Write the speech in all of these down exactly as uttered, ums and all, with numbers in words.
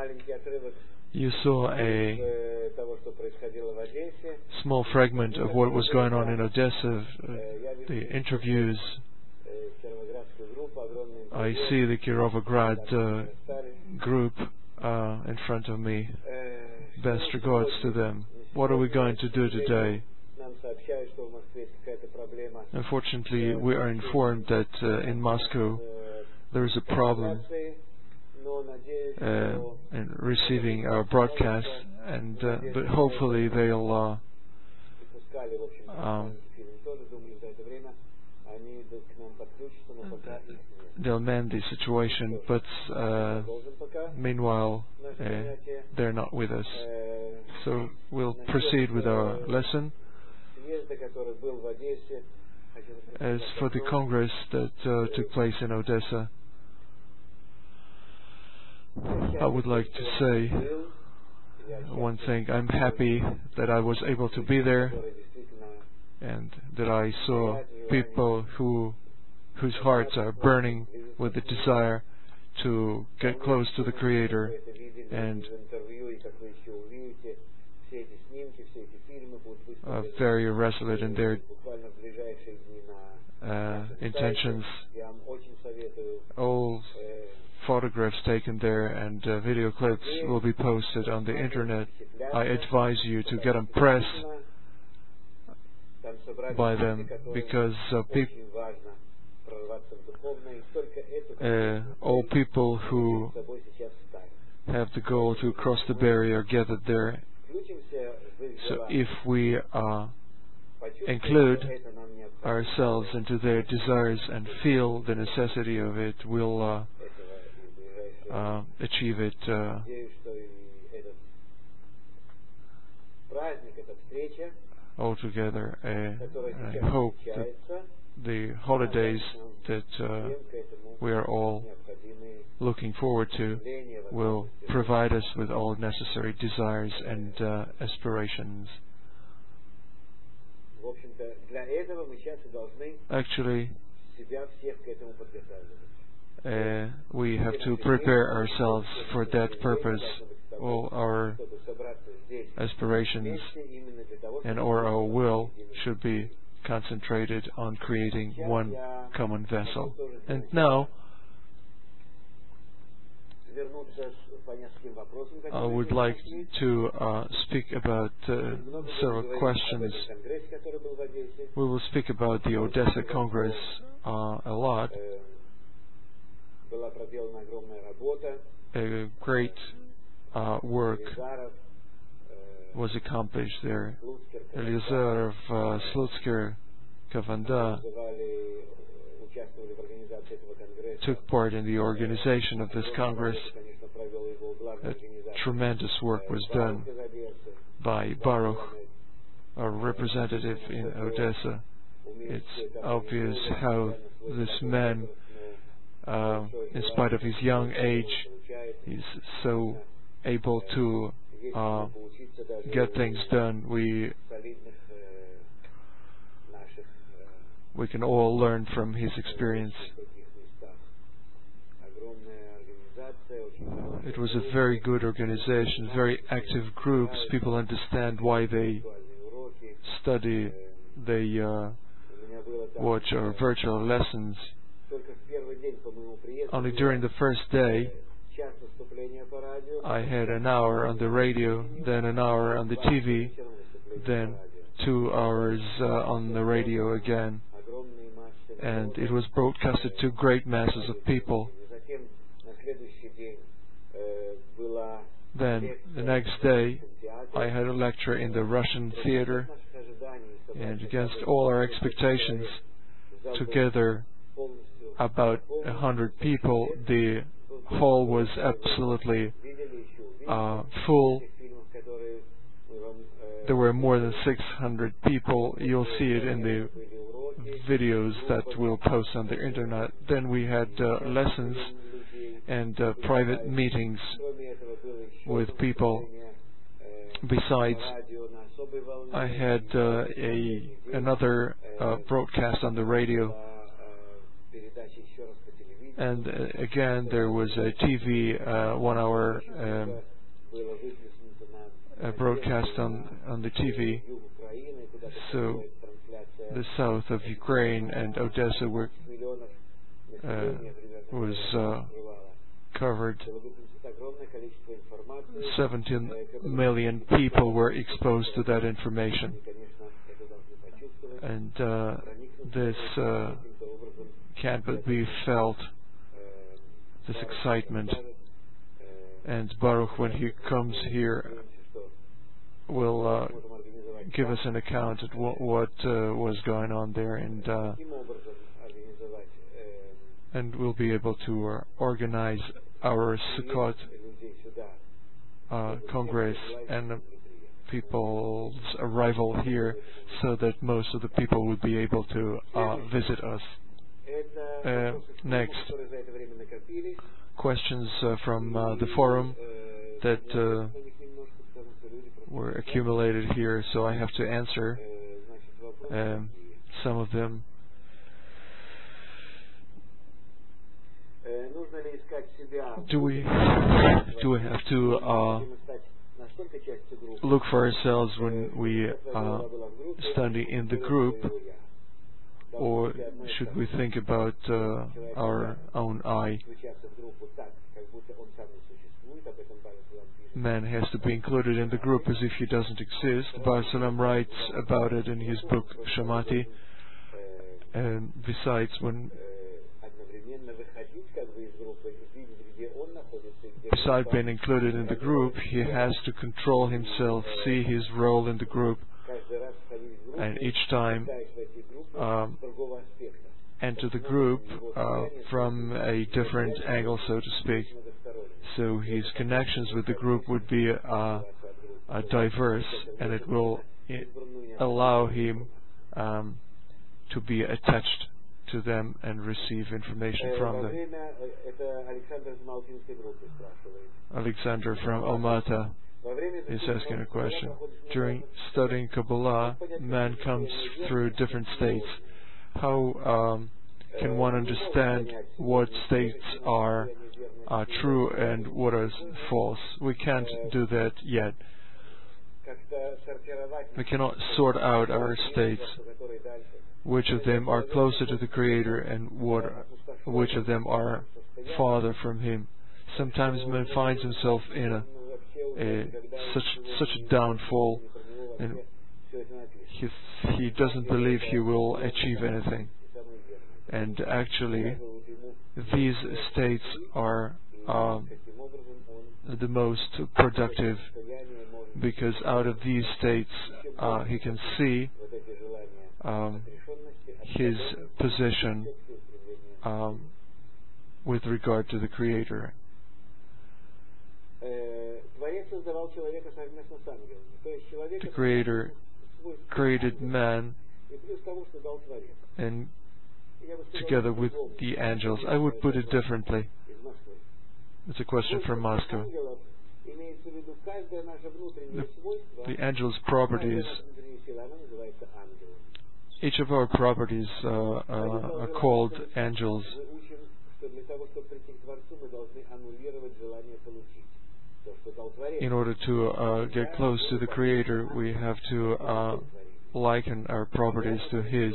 You saw a small fragment of what was going on in Odessa, uh, the interviews. I see the Kirovograd uh, group uh, in front of me. Best regards to them. What are we going to do today? Unfortunately, we are informed that uh, in Moscow there is a problem uh, in receiving our broadcast, and uh, but hopefully they'll uh, um, they'll mend the situation. But uh, meanwhile, uh, they're not with us. So we'll proceed with our lesson. As for the Congress that uh, took place in Odessa, I would like to say one thing. I'm happy that I was able to be there and that I saw people who whose hearts are burning with the desire to get close to the Creator, and are very resolute in their uh, intentions. All photographs taken there and uh, video clips will be posted on the internet. I advise you to get impressed by them, because uh, pe uh, all people who have the goal to cross the barrier gathered there. So if we uh, include ourselves into their desires and feel the necessity of it, we'll uh, uh, achieve it. Uh, altogether. Uh, I hope that the holidays that uh, we are all looking forward to will provide us with all necessary desires and uh, aspirations. Actually, uh, we have to prepare ourselves for that purpose. All our aspirations and all our will should be concentrated on creating one common vessel. And now, I would like to uh, speak about uh, several questions. We will speak about the Odessa Congress uh, a lot. A great uh, work was accomplished there. Eliezer of uh, Slutsker Kavanda took part in the organization of this Congress. A tremendous work was done by Baruch, our representative in Odessa. It's obvious how this man, uh, in spite of his young age, is so able to uh, get things done. We we can all learn from his experience. It was a very good organization, very active groups. People understand why they study, they uh, watch our virtual lessons. Only during the first day, I had an hour on the radio, then an hour on the T V, then two hours uh, on the radio again. And it was broadcasted to great masses of people. Then, the next day, I had a lecture in the Russian theater, and against all our expectations, together about a hundred people, the hall was absolutely uh, full. There were more than six hundred people. You'll see it in the videos that we'll post on the internet. Then we had uh, lessons and uh, private meetings with people. Besides, I had uh, a another uh, broadcast on the radio, And uh, again, there was a T V uh, one-hour um, uh, broadcast on on the T V. So the south of Ukraine and Odessa were uh, was uh, covered. seventeen million people were exposed to that information, and uh, this uh, can't but be felt, this excitement. And Baruch, when he comes here, will uh, give us an account of what, what uh, was going on there, and uh, and we'll be able to uh, organize our Sukkot uh, Congress and uh, people's arrival here, so that most of the people would be able to uh, visit us. Uh, next, questions uh, from uh, the forum that uh, were accumulated here, so I have to answer um, some of them. Do we do we have to uh, look for ourselves when we uh, study in the group, or should we think about uh, our own I? Man has to be included in the group as if he doesn't exist. Barsalam writes about it in his book Shamati. And besides, when besides being included in the group, he has to control himself, see his role in the group, and each time um, enter the group uh, from a different angle, so to speak. So his connections with the group would be uh, uh, diverse, and it will I- allow him um, to be attached to them and receive information from them. Alexander from Almata is asking a question. During studying Kabbalah, man comes through different states. How um, can one understand what states are uh, true and what is false? We can't do that yet. We cannot sort out our states. Which of them are closer to the Creator and what, which of them are farther from Him. Sometimes man finds himself in a, a such such a downfall, and he he doesn't believe he will achieve anything. And actually, these states are um, the most productive, because out of these states uh, he can see um, his position um, with regard to the Creator. The Creator created man and together with the angels. I would put it differently. It's a question from Moscow. The, the angels' properties, each of our properties uh, uh, are called angels. In order to uh, get close to the Creator, we have to uh, liken our properties to His.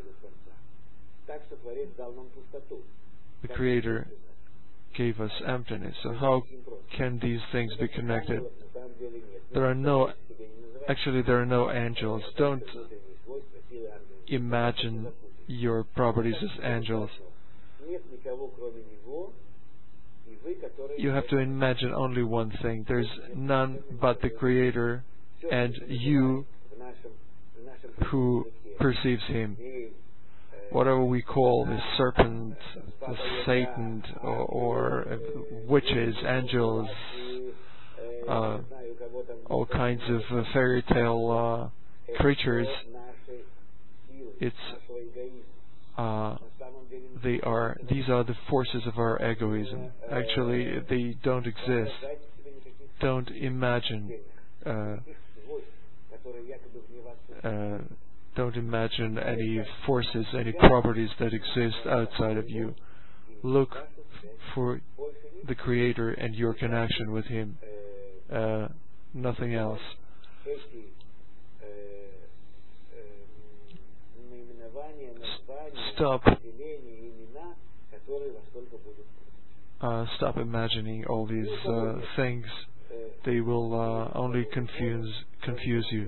The Creator gave us emptiness, so how can these things be connected? There are no, actually there are no angels. Don't imagine your properties as angels. You have to imagine only one thing. There's none but the Creator and you who perceives Him. Whatever we call the serpent, the Satan, or, or witches, angels, uh, all kinds of uh, fairy tale uh, creatures, it's uh, they are these are the forces of our egoism. Actually, they don't exist. Don't imagine. Uh, uh, don't imagine any forces, any properties that exist outside of you. look for the Creator and your connection with Him. Uh, nothing else. Stop. Uh, stop imagining all these uh, things. They will uh, only confuse confuse you.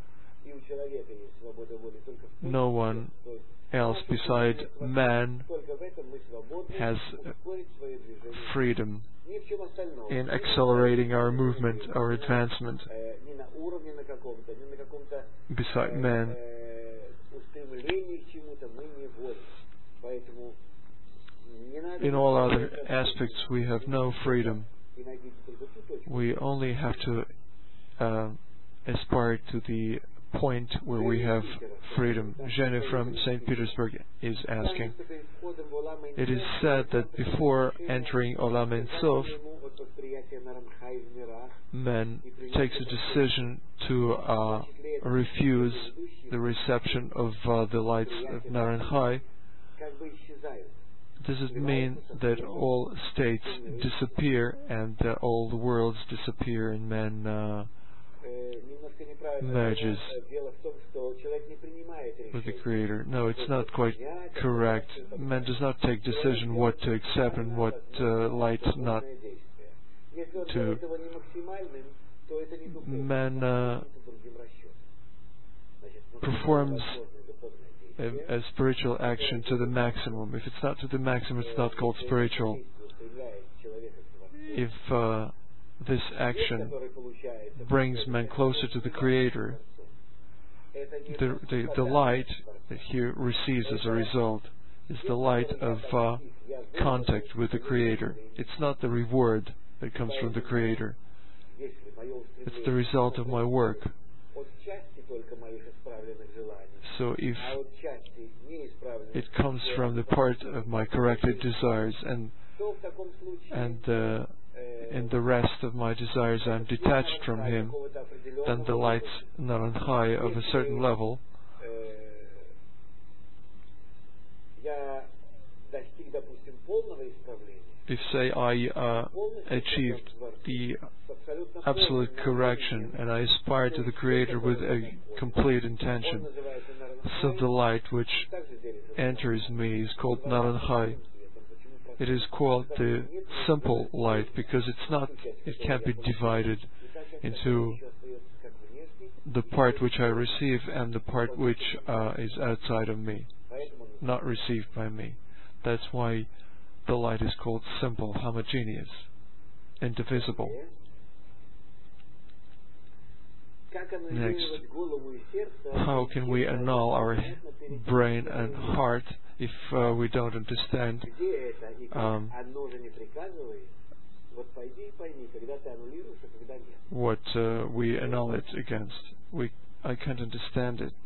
No one else beside man has freedom in accelerating our movement, our advancement. Beside man. In all other aspects, we have no freedom. We only have to uh, aspire to the point where we have freedom. Jenny from Saint Petersburg is asking, it is said that before entering Olam Ein Sof, man takes a decision to uh, refuse the reception of uh, the lights of Naranjai. Does it mean that all states disappear and uh, all the worlds disappear and man uh, merges with the Creator? No, it's not quite correct. Man does not take decision what to accept and what uh, light not to. Man uh, performs a, a spiritual action to the maximum. If it's not to the maximum, it's not called spiritual. If uh, this action brings man closer to the Creator, the, the, the light that he receives as a result is the light of uh, contact with the Creator. It's not the reward that comes from the Creator. It's the result of my work. So if it comes from the part of my corrected desires and and uh, in the rest of my desires I'm detached from Him, then the lights Naranjai of a certain level if say I uh, achieved the absolute correction and I aspire to the Creator with a complete intention, so the light which enters me is called Naranjai. It is called the simple light because it's not, it can't be divided into the part which I receive and the part which uh, is outside of me, not received by me. That's why the light is called simple, homogeneous, indivisible. Next, how can we annul our brain and heart if uh, we don't understand um, what uh, we annul it against? We, I can't understand it.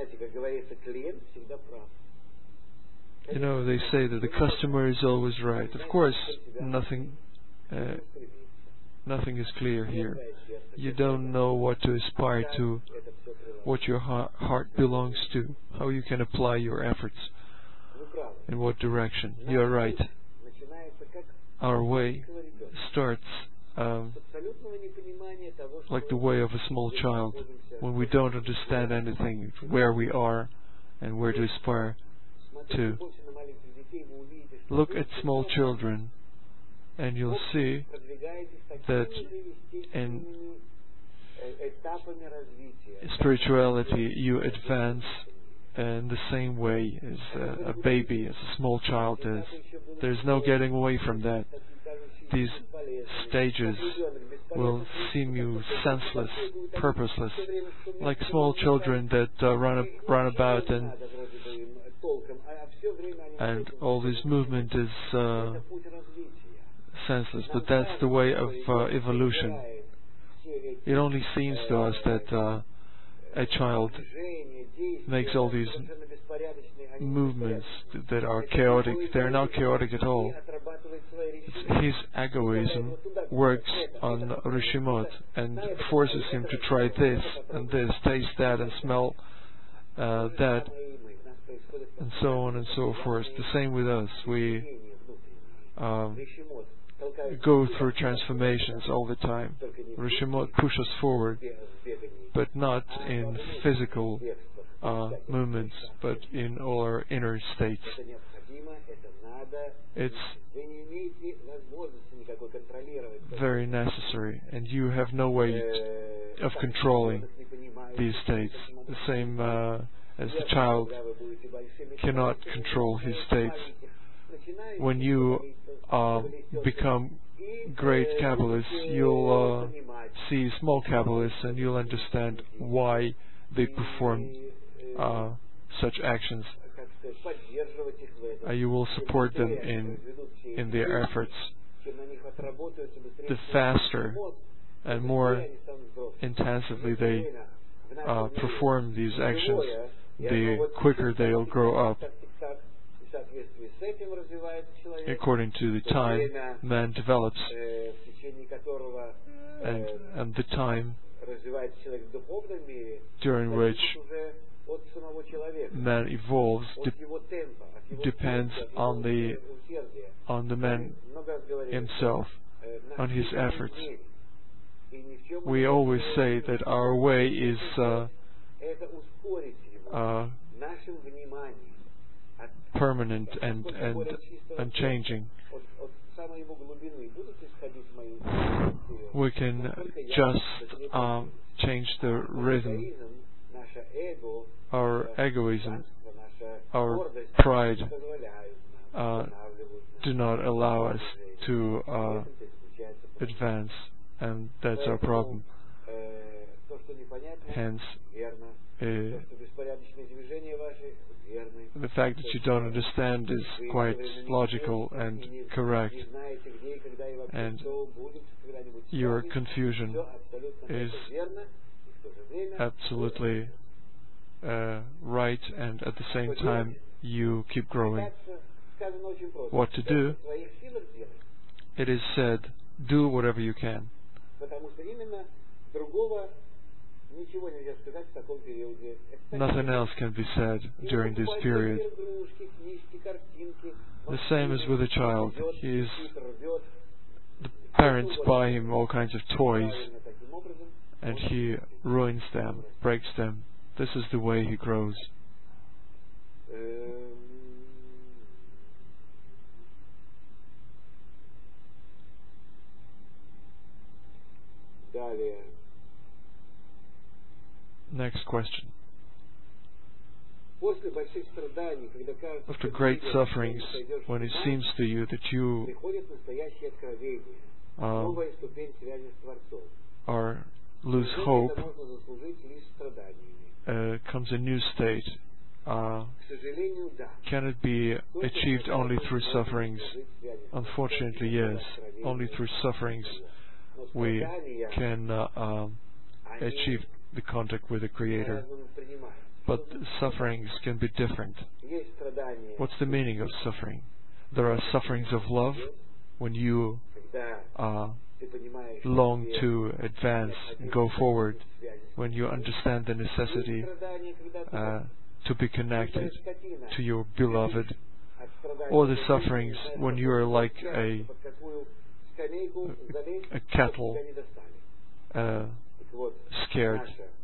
You know, they say that the customer is always right. Of course, nothing, uh, nothing is clear here. You don't know what to aspire to, what your heart belongs to, how you can apply your efforts, in what direction. You are right. Our way starts um, like the way of a small child, when we don't understand anything, where we are and where to aspire to. Look at small children and you'll see that in spirituality you advance in the same way as a, a baby, as a small child does. There's no getting away from that. These stages will seem you senseless, purposeless, like small children that uh, run, a, run about and and all this movement is uh, senseless, but that's the way of uh, evolution. It only seems to us that uh, a child makes all these movements that are chaotic. They're not chaotic at all. It's his egoism works on Rishimot and forces him to try this and this, taste that and smell uh, that, and so on and so forth. The same with us. We um, go through transformations all the time. Rishimot pushes forward, but not in physical uh, movements, but in all our inner states. It's very necessary, and you have no way of controlling these states. The same uh, as the child cannot control his states. When you uh, become great Kabbalists, you'll uh, see small Kabbalists and you'll understand why they perform uh, such actions. Uh, you will support them in in their efforts. The faster and more intensively they uh, perform these actions, the quicker they'll grow up. According to the time man develops, and, and the time during which man evolves de depends on the on the man himself, on his efforts. We always say that our way is uh, uh, permanent and and unchanging. We can just um, change the rhythm. Our egoism, our pride uh, do not allow us to uh, advance, and that's our problem. Hence, uh, the fact that you don't understand is quite logical and correct, and your confusion is absolutely uh, right, and at the same time you keep growing. What to do? It is said, do whatever you can. Nothing else can be said during this period. The same as with a child. He is, the parents buy him all kinds of toys, and he ruins them, breaks them. This is the way he grows. Next question. After great sufferings, when it seems to you that you uh, are lose hope, uh, comes a new state. Uh, can it be achieved only through sufferings? Unfortunately, yes. Only through sufferings we can uh, uh, achieve the contact with the Creator. But sufferings can be different. What's the meaning of suffering? There are sufferings of love, when you uh, long to advance and go forward, when you understand the necessity uh, to be connected to your beloved, or the sufferings when you are like a, a, a cattle uh, scared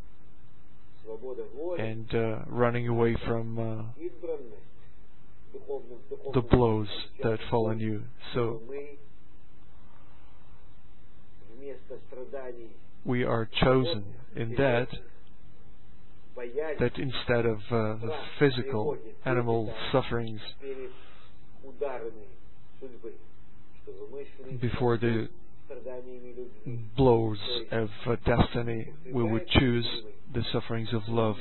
and uh, running away from uh, the blows that fall on you. So we are chosen in that, that instead of uh, the physical animal sufferings before the blows of uh, destiny, we would choose the sufferings of love.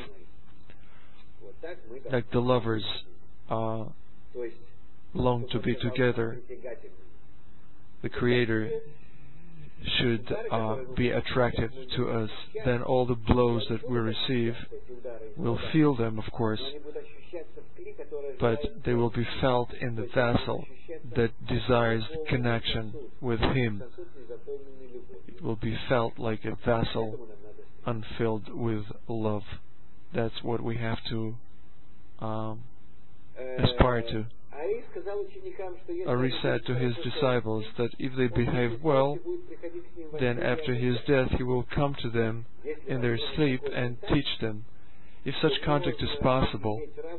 Like the lovers uh, long to be together, the Creator should uh, be attractive to us. Then all the blows that we receive, we'll feel them, of course, but they will be felt in the vessel that desires connection with Him. It will be felt like a vessel unfilled with love. That's what we have to um, aspire to. Ari said to his disciples that if they behave well, then after his death he will come to them in their sleep and teach them. If such contact is possible,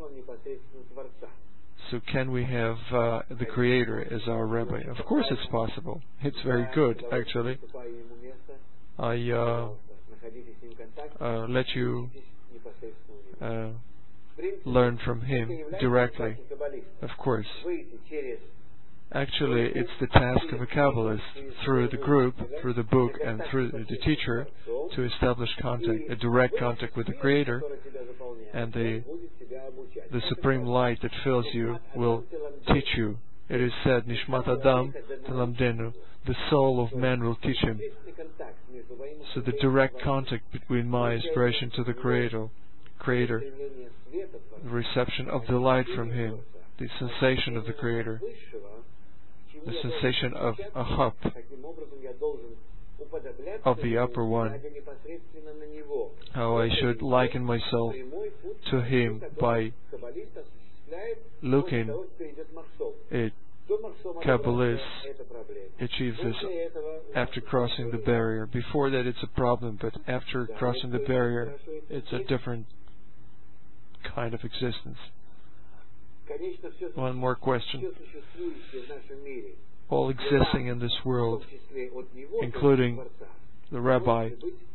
so can we have uh, the Creator as our Rabbi? Of course it's possible. It's very good, actually. I uh, uh, let you uh, learn from him directly. Of course. Actually, it's the task of a Kabbalist, through the group, through the book, and through the teacher, to establish contact, a direct contact with the Creator, and the the supreme light that fills you will teach you. It is said, Nishmat Adam Talamdenu, the soul of man will teach him. So the direct contact between my aspiration to the Creator, Creator, the reception of the light from him, the sensation of the Creator, the sensation of a hop, of the upper one, how I should liken myself to him by looking at Kabbalists achieves this after crossing the barrier. Before that it's a problem, but after crossing the barrier it's a different kind of existence. One more question. All existing in this world, including the Rabbi,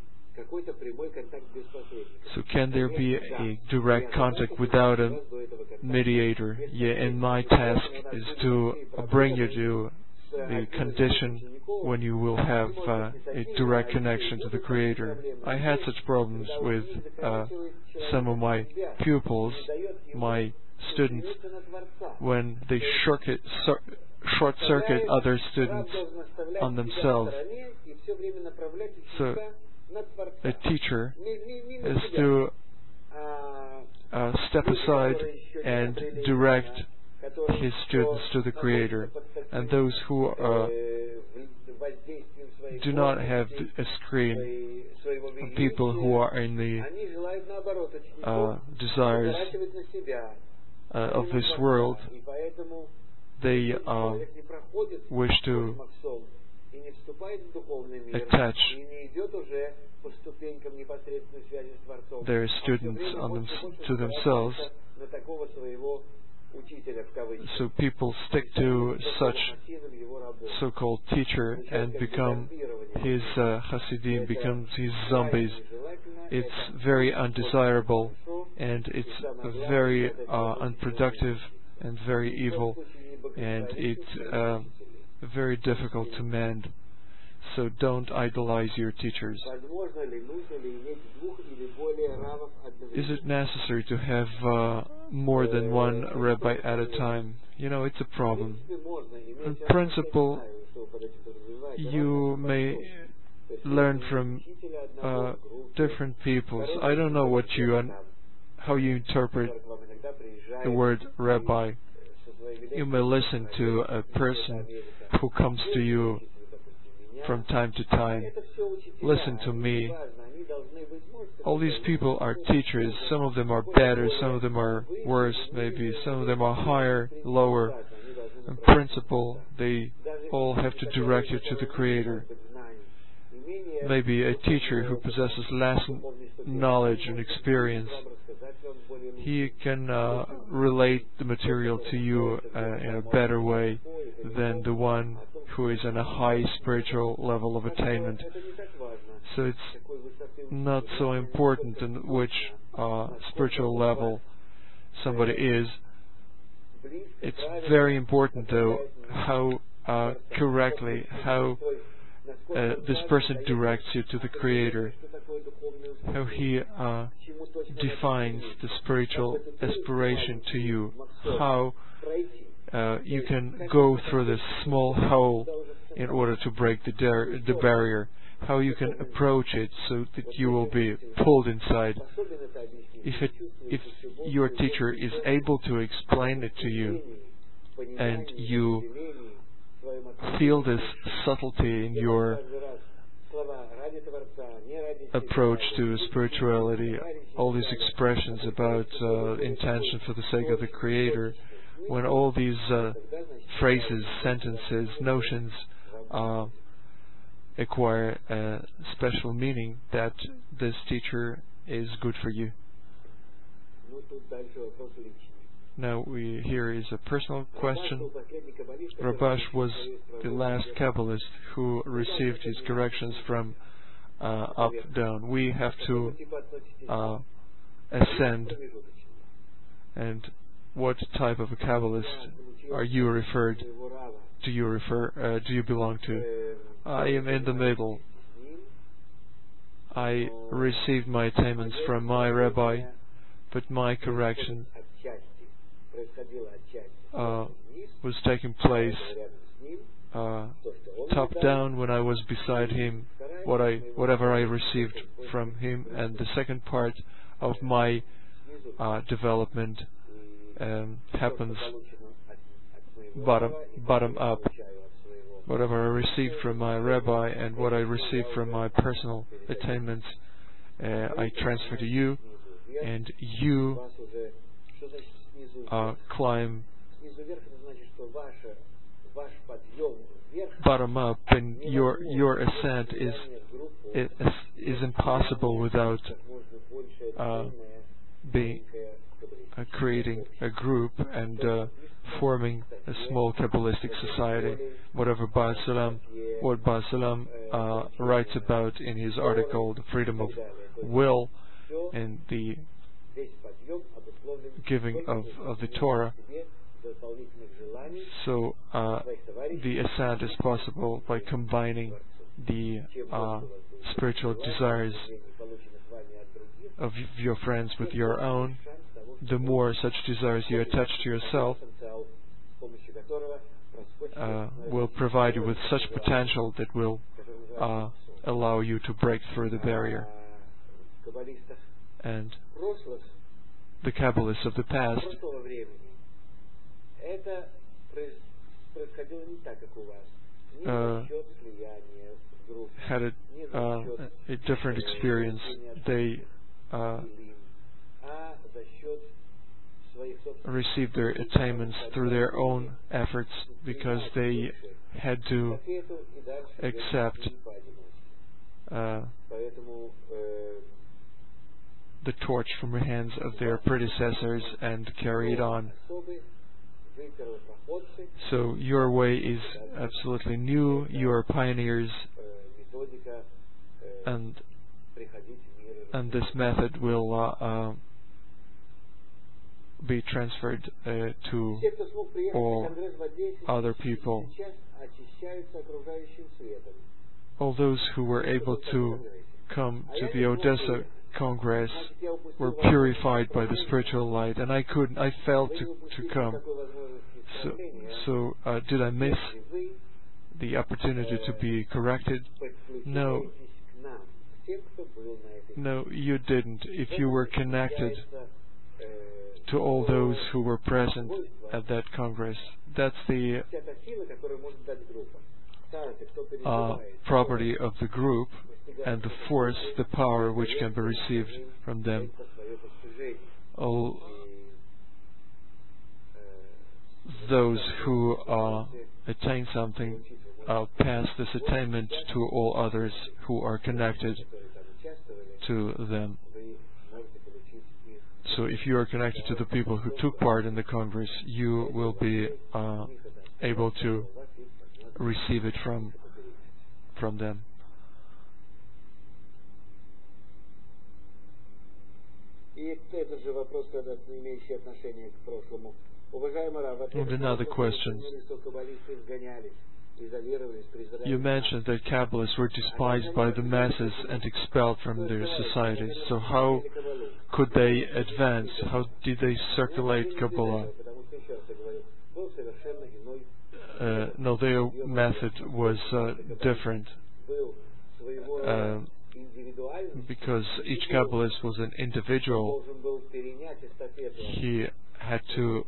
so can there be a direct contact without a mediator? Yeah, and my task is to bring you to the condition when you will have uh, a direct connection to the Creator. I had such problems with uh, some of my pupils, my students, when they short circuit other students on themselves. So a teacher is to uh, step aside and direct his students to the Creator, and those who uh, do not have a screen, people who are in the uh, desires uh, of this world, they uh, wish to attach their students on them, to themselves. So people stick to such so-called teacher and become his uh, Hasidim, become his zombies. It's very undesirable, and it's very uh, unproductive and very evil, and it's uh, very difficult to mend. So don't idolize your teachers. Is it necessary to have uh, more than one rabbi at a time? You know, it's a problem. In principle, you may learn from uh, different peoples. I don't know what you un how you interpret the word rabbi. You may listen to a person who comes to you from time to time. Listen to me. All these people are teachers. Some of them are better, some of them are worse, maybe. Some of them are higher, lower. In principle, they all have to direct you to the Creator. Maybe a teacher who possesses less knowledge and experience, he can uh, relate the material to you uh, in a better way than the one who is on a high spiritual level of attainment. So it's not so important in which uh, spiritual level somebody is. It's very important, though, how uh, correctly, how uh, this person directs you to the Creator, how he uh, defines the spiritual aspiration to you, how uh, you can go through this small hole in order to break the, the barrier, how you can approach it so that you will be pulled inside. If it, if your teacher is able to explain it to you, and you feel this subtlety in your approach to spirituality, all these expressions about uh, intention for the sake of the Creator, when all these uh, phrases, sentences, notions uh, acquire a special meaning, that this teacher is good for you. Now we, here is a personal question. Rabash was the last Kabbalist who received his corrections from uh, up down. We have to uh, ascend. And what type of a Kabbalist are you referred? Do you refer? Uh, do you belong to? I am in the middle. I received my attainments from my rabbi, but my correction uh, was taking place uh, top down when I was beside him. What I, whatever I received from him, and the second part of my uh, development um, happens bottom bottom up. Whatever I received from my rabbi and what I received from my personal attainments, uh, I transfer to you, and you uh, climb bottom up, and your your ascent is is, is impossible without uh, being uh, creating a group and uh, forming a small Kabbalistic society. Whatever Baal Salam, what Baal Salam uh, writes about in his article, The Freedom of Will, and the giving of, of the Torah. So uh, the ascent is possible by combining the uh, spiritual desires of your friends with your own. The more such desires you attach to yourself uh, will provide you with such potential that will uh, allow you to break through the barrier. And the Kabbalists of the past uh, had a, uh, a different experience. They uh, received their attainments through their own efforts because they had to accept uh, the torch from the hands of their predecessors and carry it on. So your way is absolutely new. You are pioneers, and and this method will uh, uh, be transferred uh, to all other people. All those who were able to come to the Odessa Congress were purified by the spiritual light, and I couldn't. I failed to to come. So, so uh, did I miss the opportunity to be corrected? No. No, you didn't. If you were connected to all those who were present at that Congress, that's the uh, property of the group, and the force, the power which can be received from them. All those who uh, attain something uh, pass this attainment to all others who are connected to them. So if you are connected to the people who took part in the Congress, you will be uh, able to receive it from from them. And another question. You mentioned that Kabbalists were despised by the masses and expelled from their societies. So how could they advance? How did they circulate Kabbalah? Uh, no, their method was uh, different. Uh, because each Kabbalist was an individual, he had to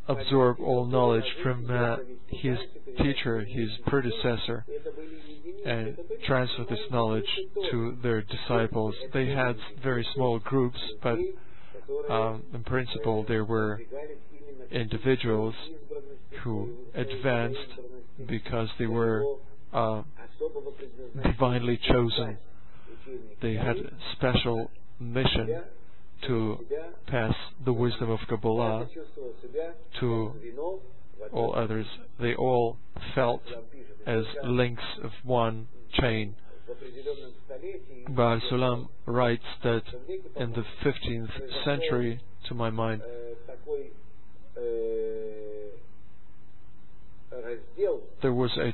absorb all knowledge from uh, his teacher, his predecessor, and transfer this knowledge to their disciples. They had very small groups, but um, in principle there were individuals who advanced because they were uh, divinely chosen. They had a special mission to pass the wisdom of Kabbalah to all others. They all felt as links of one chain. Baal Sulam writes that in the fifteenth century, to my mind, there was a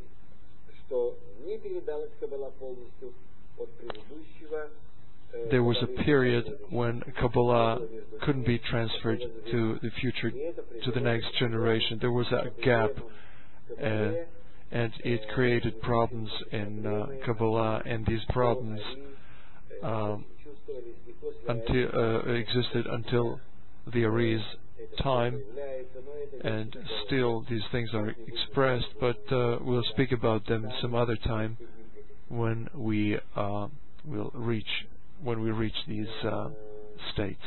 there was a period when Kabbalah couldn't be transferred to the future, to the next generation. There was a gap, uh, and it created problems in uh, Kabbalah, and these problems um, until, uh, existed until the Ari's time, and still these things are expressed, but uh, we'll speak about them some other time when we uh, will reach when we reach these uh, states.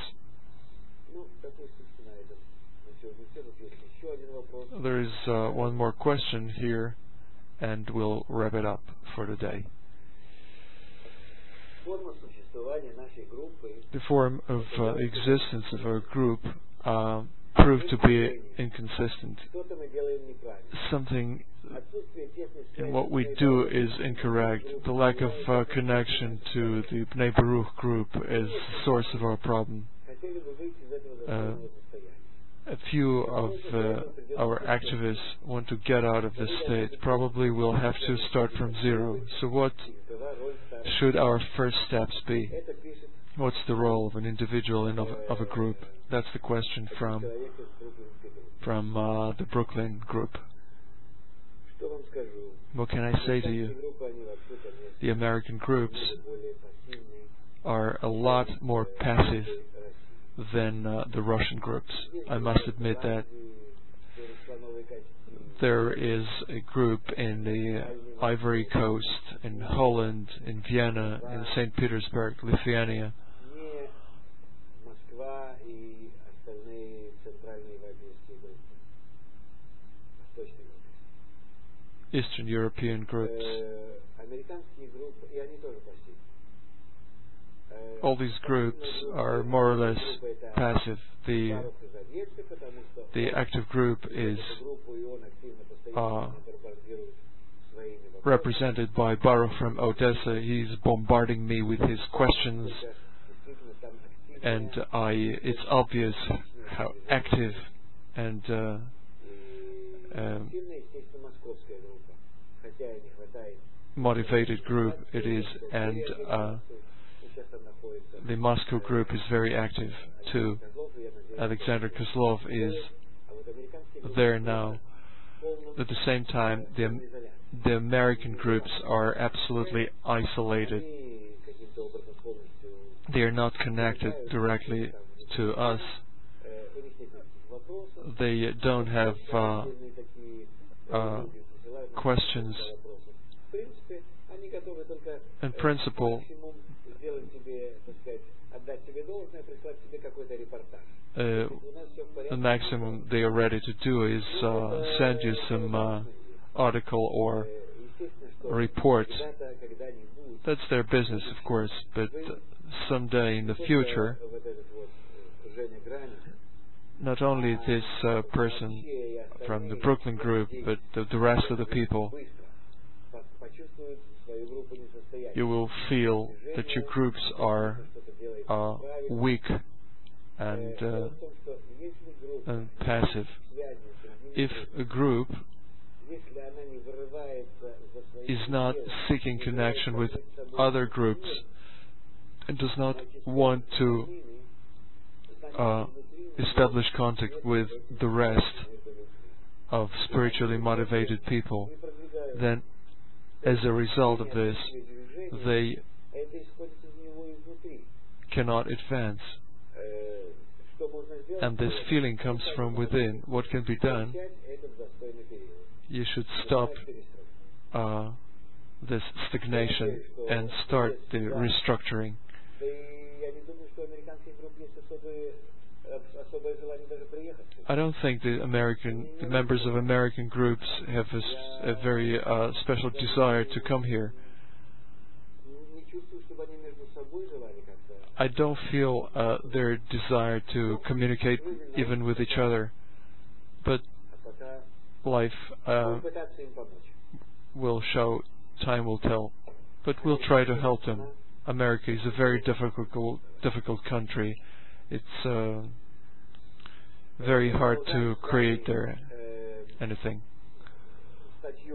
There is uh, one more question here, and we'll wrap it up for today. The form of uh, existence of our group uh, proved to be inconsistent. Something in what we do is incorrect. The lack of uh, connection to the Bnei Baruch group is the source of our problem. Uh, a few of uh, our activists want to get out of this state. Probably we'll have to start from zero. So what should our first steps be? What's the role of an individual and of, of a group? That's the question from from uh, the Brooklyn group. What can I say to you? The American groups are a lot more passive than uh, the Russian groups. I must admit that. There is a group in the Ivory Coast, in Holland, in Vienna, in Saint Petersburg, Lithuania. Eastern European groups. All these groups are more or less passive. The the active group is uh, represented by Baruch from Odessa. He's bombarding me with his questions, and I it's obvious how active and uh, um, motivated group it is, and uh, the Moscow group is very active too. Alexander Kozlov is there now. At the same time, the the American groups are absolutely isolated. They are not connected directly to us. They don't have uh, uh, questions. In principle, uh, the maximum they are ready to do is uh, send you some uh, article or report. That's their business, of course, but someday in the future, not only this uh, person from the Brooklyn group, but the, the rest of the people, you will feel that your groups are uh, weak and, uh, and passive. If a group is not seeking connection with other groups and does not want to uh, establish contact with the rest of spiritually motivated people, then as a result of this, they cannot advance. and this feeling comes from within, what can be done, you should stop uh, this stagnation and start the restructuring. I don't think the American, the members of American groups have a, a very uh, special desire to come here. I don't feel uh, their desire to communicate even with each other, but life uh, will show, time will tell. But we'll try to help them. America is a very difficult, difficult country. It's uh, very hard to create there anything.